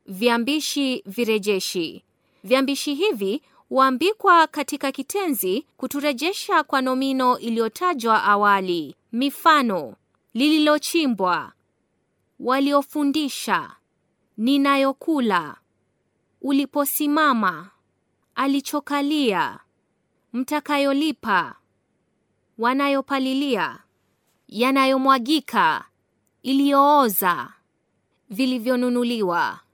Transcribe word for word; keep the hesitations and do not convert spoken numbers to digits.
Viambishi virejeshi. Viambishi hivi huambikwa katika kitenzi kuturejesha kwa nomino iliyotajwa awali. Mifano: lililochimbwa, waliofundisha, ninayokula, uliposimama, alichokalia, mtakayolipa, wanayopalilia, yanayomwagika, iliyooza, vilivyonunuliwa.